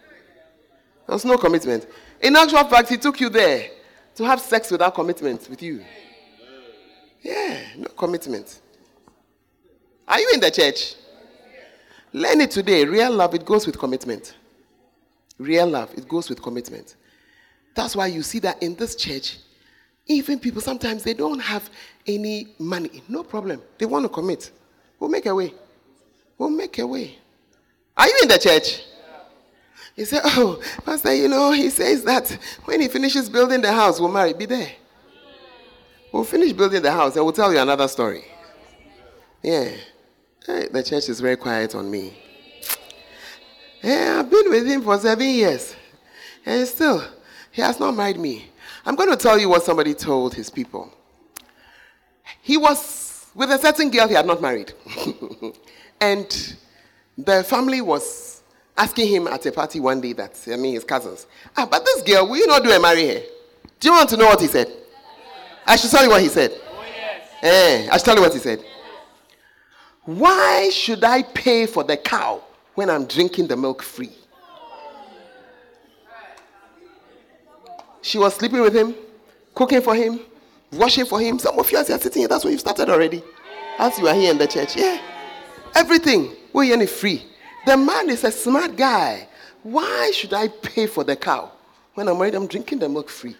[SPEAKER 4] In actual fact, he took you there to have sex without commitment with you. Yeah, no commitment. Are you in the church? Learn it today. Real love, it goes with commitment. Real love, it goes with commitment. That's why you see that in this church, even people, sometimes they don't have any money. No problem. They want to commit. We'll make a way. Are you in the church? He said, oh, Pastor, he says that when he finishes building the house, we'll marry. Be there. We'll finish building the house and we'll tell you another story. Yeah. The church is very quiet on me. Yeah, I've been with him for 7 years. And still, he has not married me. I'm going to tell you what somebody told his people. He was with a certain girl he had not married. And the family was asking him at a party one day his cousins, but this girl, will you not do and marry her? Do you want to know what he said? I should tell you what he said. I should tell you what he said. Why should I pay for the cow when I'm drinking the milk free? She was sleeping with him, cooking for him, washing for him. Some of you, as you are sitting here, that's what you've started already. As you are here in the church. Yeah. Everything. We're here free. The man is a smart guy. Why should I pay for the cow when I'm drinking the milk free?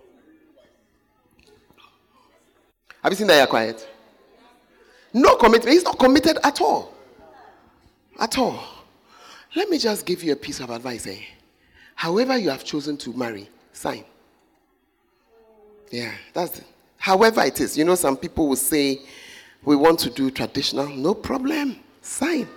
[SPEAKER 4] Have you seen that you're quiet? No commitment. He's not committed at all. At all. Let me just give you a piece of advice. However you have chosen to marry, sign. Yeah, that's it. However it is. Some people will say, we want to do traditional. No problem. Sign.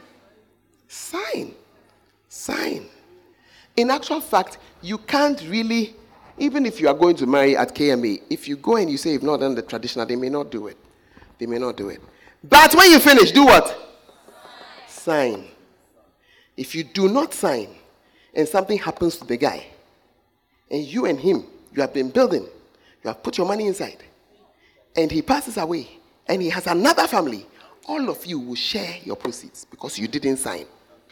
[SPEAKER 4] In actual fact, you can't really, even if you are going to marry at KMA, if you go and you say you've not done the traditional, they may not do it. But when you finish, do what? Sign. If you do not sign, and something happens to the guy, and you and him, you have been building, you have put your money inside, and he passes away, and he has another family, all of you will share your proceeds because you didn't sign.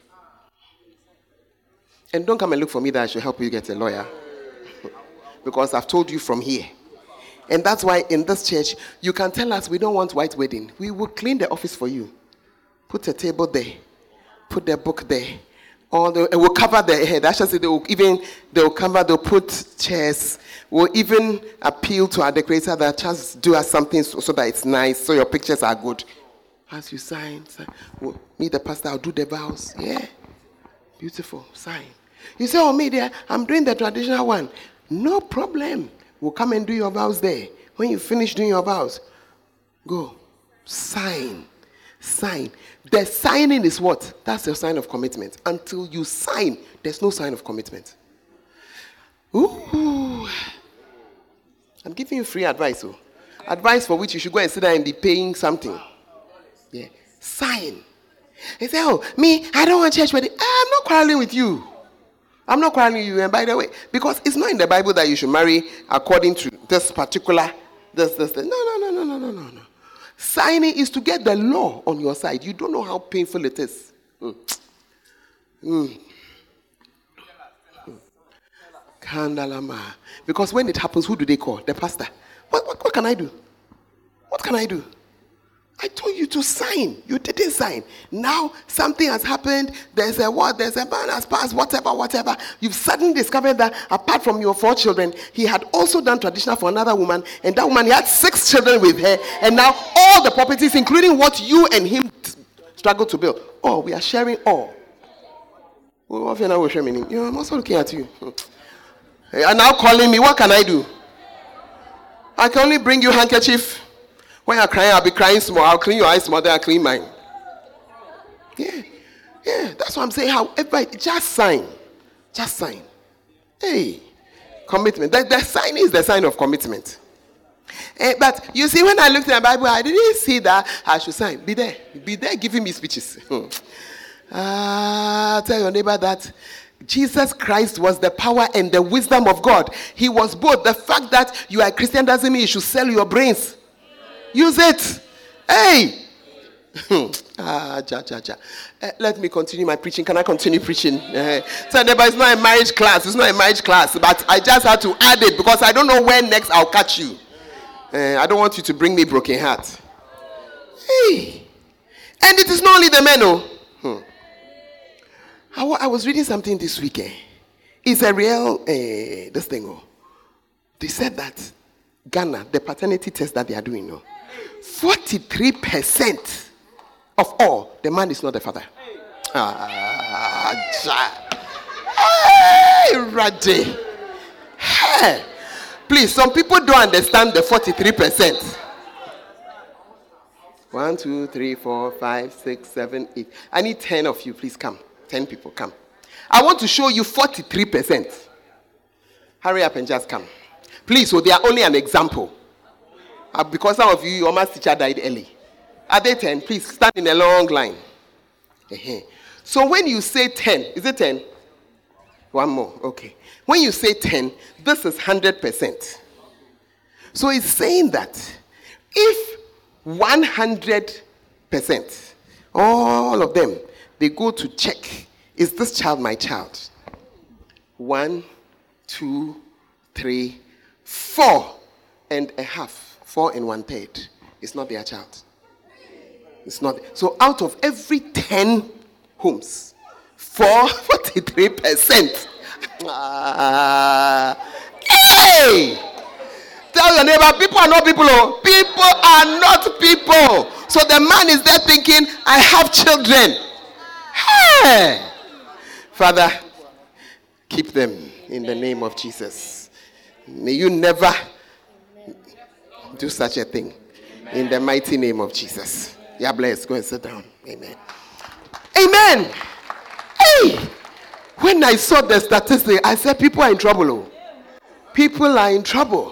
[SPEAKER 4] And don't come and look for me that I should help you get a lawyer. Because I've told you from here. And that's why in this church, you can tell us we don't want white wedding. We will clean the office for you. Put a table there. Put the book there. It will cover the head. I should say they'll put chairs. We'll even appeal to our decorator that just do us something so that it's nice, so your pictures are good. As you sign, we'll meet the pastor, I'll do the vows. Yeah. Beautiful. Sign. You say, oh, me there, I'm doing the traditional one. No problem. We'll come and do your vows there. When you finish doing your vows, go. Sign. The signing is what? That's your sign of commitment. Until you sign, there's no sign of commitment. Ooh. I'm giving you free advice. Advice for which you should go and sit there and be paying something. Yeah. Sign. They say, oh, me, I don't want church wedding. I'm not quarreling with you. I'm not quarreling with you. And by the way, because it's not in the Bible that you should marry according to this particular, this. No. Signing is to get the law on your side. You don't know how painful it is. Kandalama. Because when it happens, who do they call? The pastor. What can I do? What can I do? I told you to sign. You didn't sign. Now something has happened. There's a war. There's a man has passed. Whatever. You've suddenly discovered that apart from your 4 children, he had also done traditional for another woman, and that woman, he had 6 children with her, and now all the properties, including what you and him struggled to build, we are sharing all. I'm also looking at you. And now calling me. What can I do? I can only bring you handkerchief. When you're crying, I'll be crying small. I'll clean your eyes small, then I'll clean mine. Yeah. That's what I'm saying. However, just sign. Hey, commitment. The sign is the sign of commitment. But you see, when I looked at the Bible, I didn't see that I should sign. Be there giving me speeches. Tell your neighbor that Jesus Christ was the power and the wisdom of God. He was both. The fact that you are a Christian doesn't mean you should sell your brains. Use it. Hey. Let me continue my preaching. Can I continue preaching? So neighbor, it's not a marriage class. But I just had to add it because I don't know when next I'll catch you. I don't want you to bring me broken heart. Hey. And it is not only the men. I was reading something this weekend. It's a real this thing. They said that Ghana, the paternity test that they are doing, 43% of all, the man is not the father. Hey, hey. Please, some people don't understand the 43%. 1, 2, 3, 4, 5, 6, 7, 8. I need 10 of you. Please come. 10 people, come. I want to show you 43%. Hurry up and just come. Please, so they are only an example. Because some of you, your math teacher died early. Are they 10? Please stand in a long line. So when you say 10, is it 10? One more, okay. When you say 10, this is 100%. So it's saying that if 100%, all of them, they go to check, is this child my child? 1, 2, 3, 4.5. 4 1/3. It's not their child. It's not. So out of every 10 homes, 43%. Hey! Tell your neighbor, people are not people. People are not people. So the man is there thinking, I have children. Hey! Father, keep them in the name of Jesus. May you never do such a thing. In the mighty name of Jesus. You are blessed. Go and sit down. Amen. Amen. Hey! When I saw the statistic, I said people are in trouble. People are in trouble.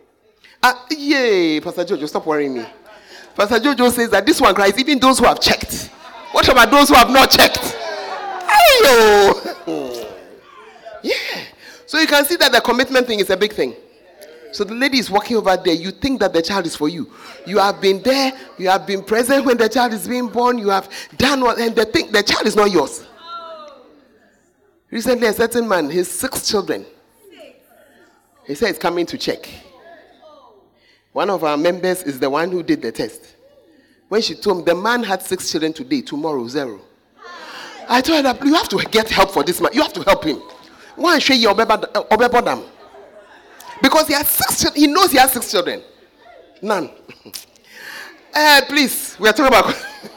[SPEAKER 4] Yay, Pastor Jojo, stop worrying me. Pastor Jojo says that this one cries even those who have checked. What about those who have not checked? Ayo. Yeah. So you can see that the commitment thing is a big thing. So the lady is walking over there. You think that the child is for you. You have been there. You have been present when the child is being born. You have done what, and the child is not yours. Recently, a certain man, his 6 children, he said he's coming to check. One of our members is the one who did the test. When she told him the man had 6 children today, tomorrow 0. I told her that you have to get help for this man. You have to help him. Why and show you obebodam? Because he has 6 children. He knows he has 6 children. None. Please, we are talking about.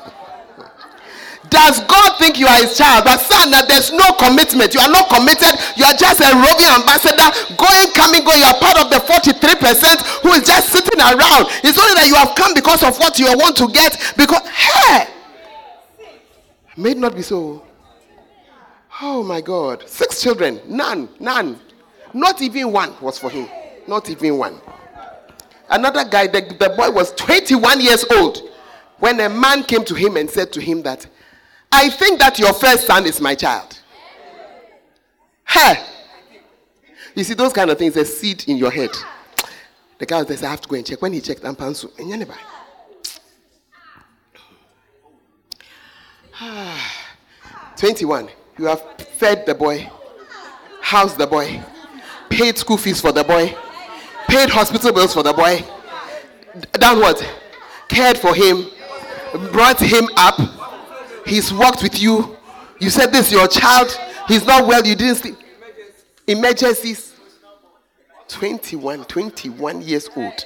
[SPEAKER 4] Does God think you are his child? But son, that there's no commitment. You are not committed. You are just a roving ambassador, going, coming, going. You are part of the 43% who is just sitting around. It's only that you have come because of what you want to get. Because, hey, may it not be so. Oh my God. 6 children. None. Not even one was for him. Not even one. Another guy, the boy was 21 years old when a man came to him and said to him that, I think that your first son is my child. Hey! You see, those kind of things, a seed in your head. The guy says, I have to go and check. When he checked, I'm pansu. 21. You have fed the boy, housed the boy, paid school fees for the boy, paid hospital bills for the boy, done what? Cared for him, brought him up. He's worked with you. You said this, your child, he's not well, you didn't sleep. Emergencies. 21 years old.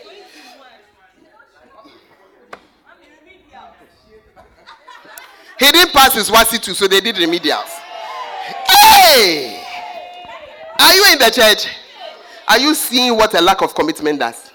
[SPEAKER 4] He didn't pass his WASI2, so they did remedials. Hey! Are you in the church? Are you seeing what a lack of commitment does?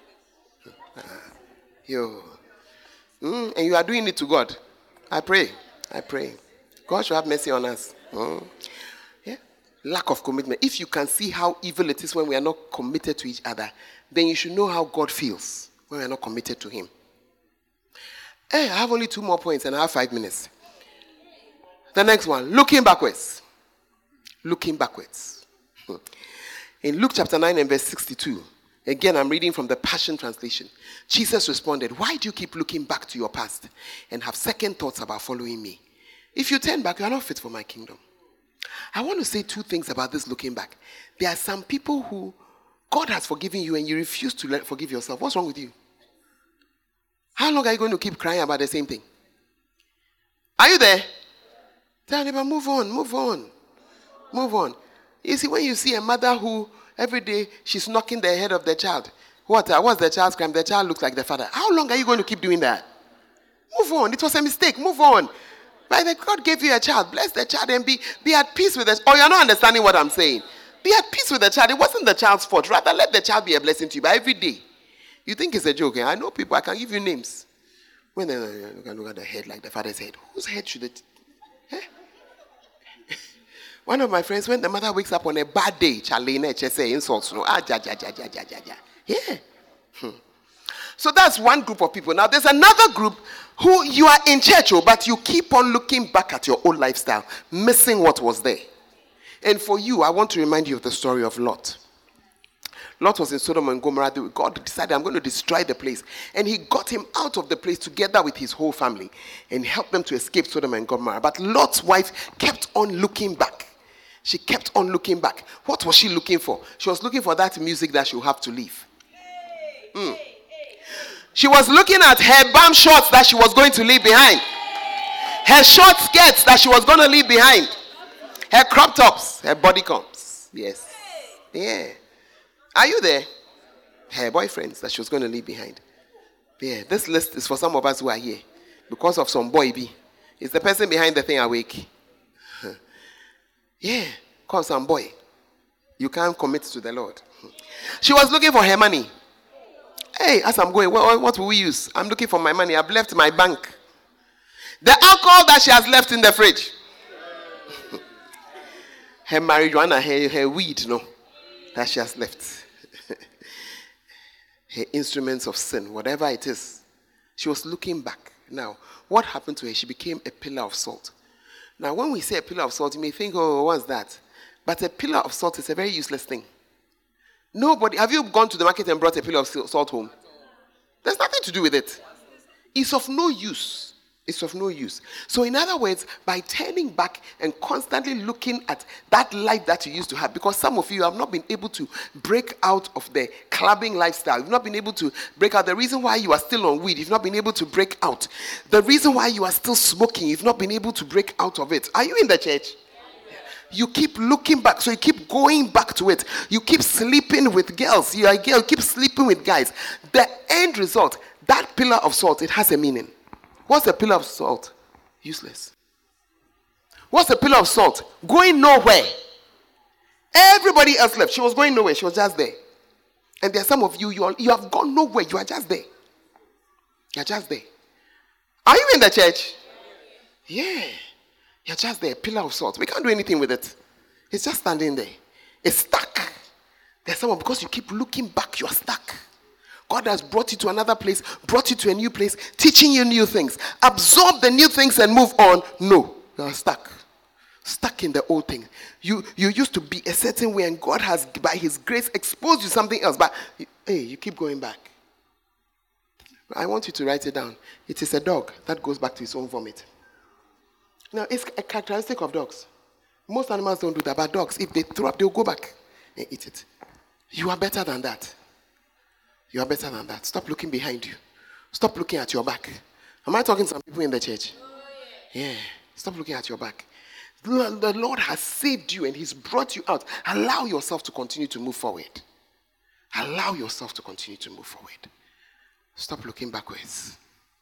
[SPEAKER 4] And you are doing it to God. I pray. God should have mercy on us. Yeah. Lack of commitment. If you can see how evil it is when we are not committed to each other, then you should know how God feels when we are not committed to him. Hey, I have only 2 more points and I have 5 minutes. The next one, looking backwards. Looking backwards. In Luke chapter 9 and verse 62, again I'm reading from the Passion Translation. Jesus responded, why do you keep looking back to your past and have second thoughts about following me? If you turn back, you are not fit for my kingdom. I want to say 2 things about this looking back. There are some people who God has forgiven you and you refuse to forgive yourself. What's wrong with you? How long are you going to keep crying about the same thing? Are you there? Tell neighbor, move on. You see, when you see a mother who every day she's knocking the head of the child, what's the child's crime? The child looks like the father. How long are you going to keep doing that? Move on. It was a mistake. Move on. But God gave you a child. Bless the child and be at peace with it. Oh, you're not understanding what I'm saying. Be at peace with the child. It wasn't the child's fault. Rather, let the child be a blessing to you. But every day, you think it's a joke. I know people. I can give you names. When they look at the head like the father's head, whose head should it? One of my friends, when the mother wakes up on a bad day, say insults. Yeah. So that's one group of people. Now there's another group who you are in church, but you keep on looking back at your old lifestyle, missing what was there. And for you, I want to remind you of the story of Lot. Lot was in Sodom and Gomorrah. God decided, I'm going to destroy the place. And he got him out of the place together with his whole family and helped them to escape Sodom and Gomorrah. But Lot's wife kept on looking back. She kept on looking back. What was she looking for? She was looking for that music that she'll have to leave. She was looking at her bum shorts that she was going to leave behind. Her short skirts that she was going to leave behind. Her crop tops, her bodycons. Yes. Yeah. Are you there? Her boyfriends that she was going to leave behind. Yeah. This list is for some of us who are here. Because of some boy B. Is the person behind the thing awake? Yeah. Call some boy. You can't commit to the Lord. She was looking for her money. Hey, as I'm going, what will we use? I'm looking for my money. I've left my bank. The alcohol that she has left in the fridge. Her marijuana, her weed, that she has left. Her instruments of sin, whatever it is. She was looking back. Now, what happened to her? She became a pillar of salt. Now, when we say a pillar of salt, you may think, oh, what's that? But a pillar of salt is a very useless thing. Nobody, have you gone to the market and brought a pillar of salt home? There's nothing to do with it. It's of no use. It's of no use. So in other words, by turning back and constantly looking at that life that you used to have, because some of you have not been able to break out of the clubbing lifestyle. You've not been able to break out. The reason why you are still on weed, you've not been able to break out. The reason why you are still smoking, you've not been able to break out of it. Are you in the church? You keep looking back, so you keep going back to it. You keep sleeping with girls. You are a girl, you keep sleeping with guys. The end result, that pillar of salt, it has a meaning. What's a pillar of salt? Useless. What's a pillar of salt? Going nowhere. Everybody else left. She was going nowhere. She was just there. And there are some of you, you have gone nowhere. You are just there. You are just there. Are you in the church? Yeah. You're just there, pillar of salt. We can't do anything with it. It's just standing there. It's stuck. There's someone, because you keep looking back, you're stuck. God has brought you to another place, brought you to a new place, teaching you new things. Absorb the new things and move on. No, you're stuck. Stuck in the old thing. You used to be a certain way, and God has, by his grace, exposed you something else. But, hey, you keep going back. I want you to write it down. It is a dog that goes back to his own vomit. Now, it's a characteristic of dogs. Most animals don't do that, but dogs, if they throw up, they'll go back and eat it. You are better than that. You are better than that. Stop looking behind you. Stop looking at your back. Am I talking to some people in the church? Yeah. Stop looking at your back. The Lord has saved you and He's brought you out. Allow yourself to continue to move forward. Allow yourself to continue to move forward. Stop looking backwards.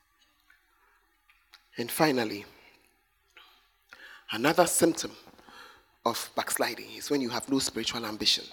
[SPEAKER 4] And finally, another symptom of backsliding is when you have no spiritual ambition.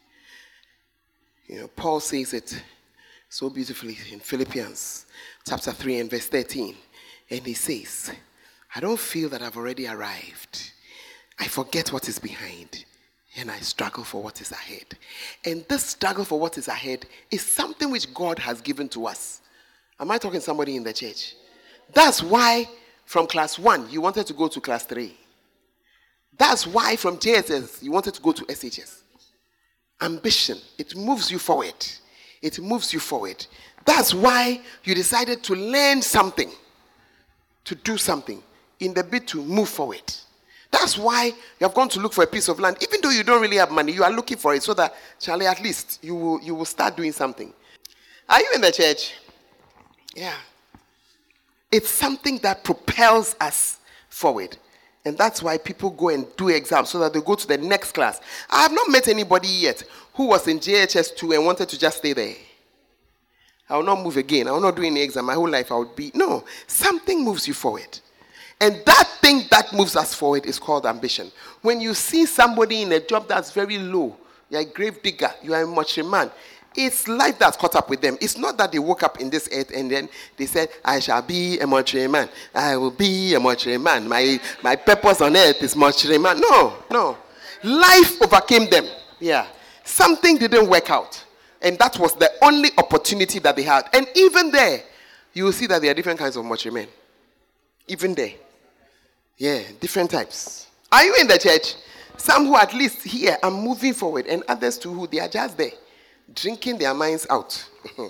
[SPEAKER 4] Paul says it so beautifully in Philippians chapter 3 and verse 13. And he says, I don't feel that I've already arrived. I forget what is behind and I struggle for what is ahead. And this struggle for what is ahead is something which God has given to us. Am I talking to somebody in the church? That's why from class 1 you wanted to go to class 3. That's why from JSS you wanted to go to SHS. Ambition, it moves you forward. It moves you forward. That's why you decided to learn something, to do something in the bid to move forward. That's why you have gone to look for a piece of land. Even though you don't really have money, you are looking for it so that, Charlie, at least you will start doing something. Are you in the church? Yeah. It's something that propels us forward. And that's why people go and do exams so that they go to the next class. I have not met anybody yet who was in JHS2 and wanted to just stay there. I will not move again. I will not do any exam. My whole life I would be. No. Something moves you forward. And that thing that moves us forward is called ambition. When you see somebody in a job that's very low, you're a grave digger, you are a much man, it's life that's caught up with them. It's not that they woke up in this earth and then they said, I shall be a much man. I will be a much man. My purpose on earth is much man. No. Life overcame them. Yeah. Something didn't work out. And that was the only opportunity that they had. And even there, you will see that there are different kinds of much men. Even there. Yeah, different types. Are you in the church? Some who at least here are moving forward, and others too who they are just there, drinking their minds out.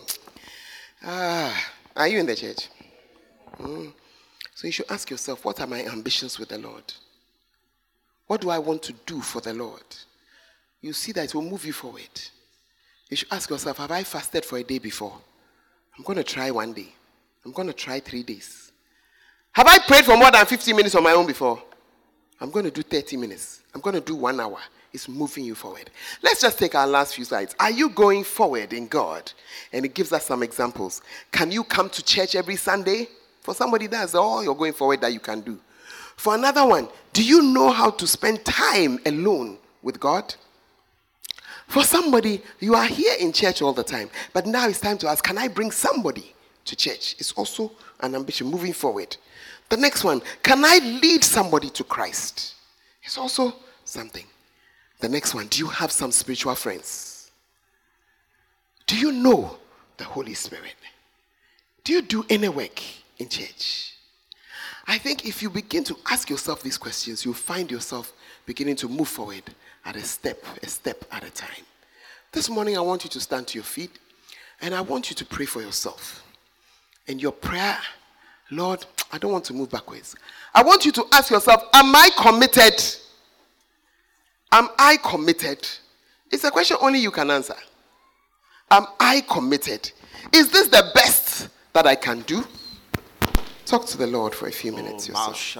[SPEAKER 4] Are you in the church? So you should ask yourself, what are my ambitions with the Lord? What do I want to do for the Lord? You see that it will move you forward. You should ask yourself, have I fasted for a day before? I'm going to try one day. I'm going to try 3 days. Have I prayed for more than 15 minutes on my own before? I'm going to do 30 minutes. I'm going to do 1 hour. It's moving you forward. Let's just take our last few slides. Are you going forward in God? And it gives us some examples. Can you come to church every Sunday? For somebody, that's all you're going forward that you can do. For another one, do you know how to spend time alone with God? For somebody, you are here in church all the time, but now it's time to ask, can I bring somebody to church? It's also an ambition moving forward. The next one, can I lead somebody to Christ? It's also something. The next one, do you have some spiritual friends? Do you know the Holy Spirit? Do you do any work in church? I think if you begin to ask yourself these questions, you'll find yourself beginning to move forward at a step at a time. This morning, I want you to stand to your feet, and I want you to pray for yourself. And your prayer, Lord, I don't want to move backwards. I want you to ask yourself, am I committed? Am I committed? It's a question only you can answer. Am I committed? Is this the best that I can do? Talk to the Lord for a few minutes yourself.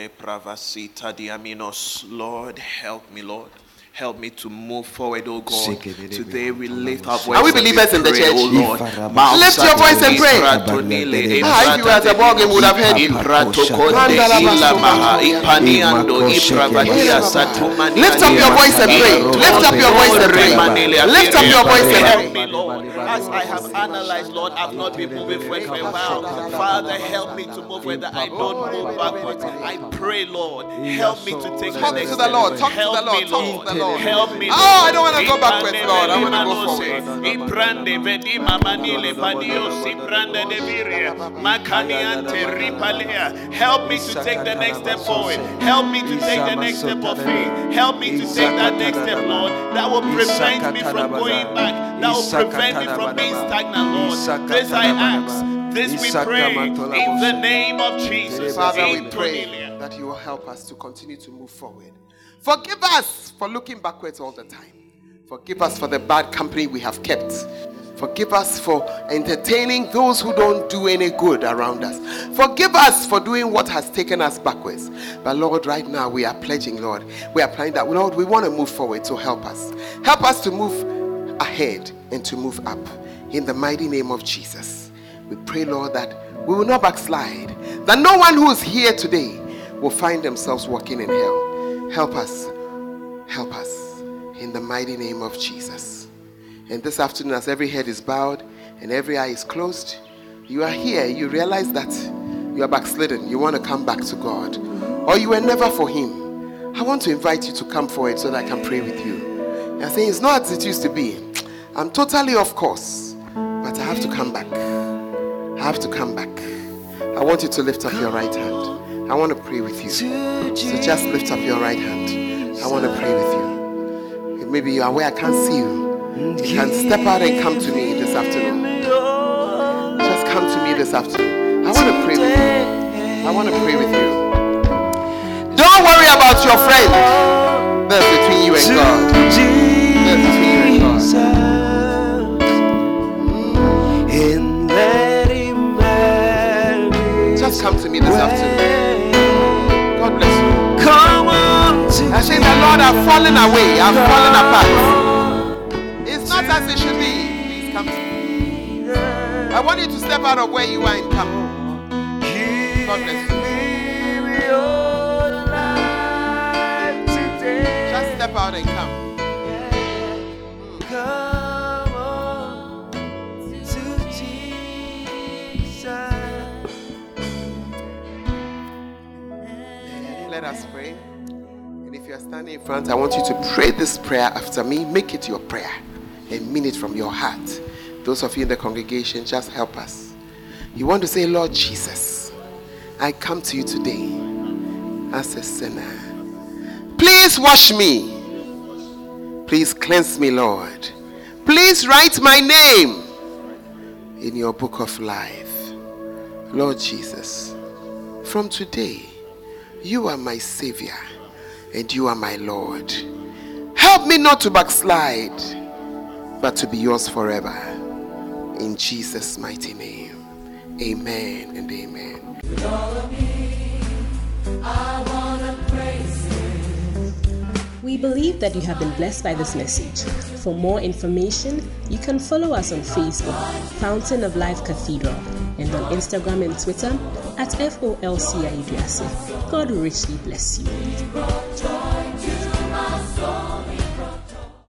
[SPEAKER 3] Lord, help me, Lord. Help me to move forward, oh God. Today we lift our voice.
[SPEAKER 4] Are we believers in the church?
[SPEAKER 3] Oh Lord.
[SPEAKER 4] Lift your voice and pray. If you were at the ball game, would have heard you. Lift up your voice and pray. Lift up your voice and pray. Lift up your voice and pray.
[SPEAKER 3] As I have analyzed, Lord, I've not been moving forward for a while. Father, help me to move whether I don't move backwards. I pray, Lord, help me to take the next step.
[SPEAKER 4] Talk to the Lord. Talk to the Lord.
[SPEAKER 3] Help me.
[SPEAKER 4] Oh, I don't want to go backwards, Lord. I want to go forward.
[SPEAKER 3] Help me to take the next step forward. Help me to take the next step of faith. Help me to take that next step, Lord. That will prevent me from going back. That will prevent me from being stagnant, Lord. This I ask. This we pray in the name of Jesus.
[SPEAKER 4] Father, we pray that you will help us to continue to move forward. Forgive us for looking backwards all the time. Forgive us for the bad company we have kept. Forgive us for entertaining those who don't do any good around us. Forgive us for doing what has taken us backwards. But Lord, right now we are pledging, Lord. We are applying that. Lord, we want to move forward, so help us. Help us to move ahead and to move up. In the mighty name of Jesus. We pray, Lord, that we will not backslide. That no one who is here today will find themselves walking in hell. Help us. Help us. In the mighty name of Jesus. And this afternoon, as every head is bowed and every eye is closed, you are here, you realize that you are backslidden, you want to come back to God, or you were never for Him. I want to invite you to come forward so that I can pray with you. You're saying, it's not as it used to be. I'm totally off course, but I have to come back. I have to come back. I want you to lift up your right hand. I want to pray with you. So just lift up your right hand. I want to pray with you. If maybe you are where I can't see you, you can step out and come to me this afternoon. Just come to me this afternoon. I want to pray with you. I want to pray with you. Don't worry about your friend. That's between you and God. That's between you and God. Just come to me this afternoon. God bless you. Come on. I say that, Lord, I've fallen away. I've fallen apart. Not as it should be. Please come to me. I want you to step out of where you are and come. God bless you. Just step out and come. Come on to Jesus. Let us pray. And if you are standing in front, I want you to pray this prayer after me. Make it your prayer. And mean it from your heart. Those of you in the congregation, just help us. You want to say, Lord Jesus, I come to you today as a sinner. Please wash me. Please cleanse me, Lord. Please write my name in your book of life. Lord Jesus, from today, you are my Savior and you are my Lord. Help me not to backslide, but to be yours forever. In Jesus' mighty name. Amen and amen. With all of me,
[SPEAKER 1] I wanna praise Him. We believe that you have been blessed by this message. For more information, you can follow us on Facebook, Fountain of Life Cathedral, and on Instagram and Twitter at FOLCIDRC. God richly bless you.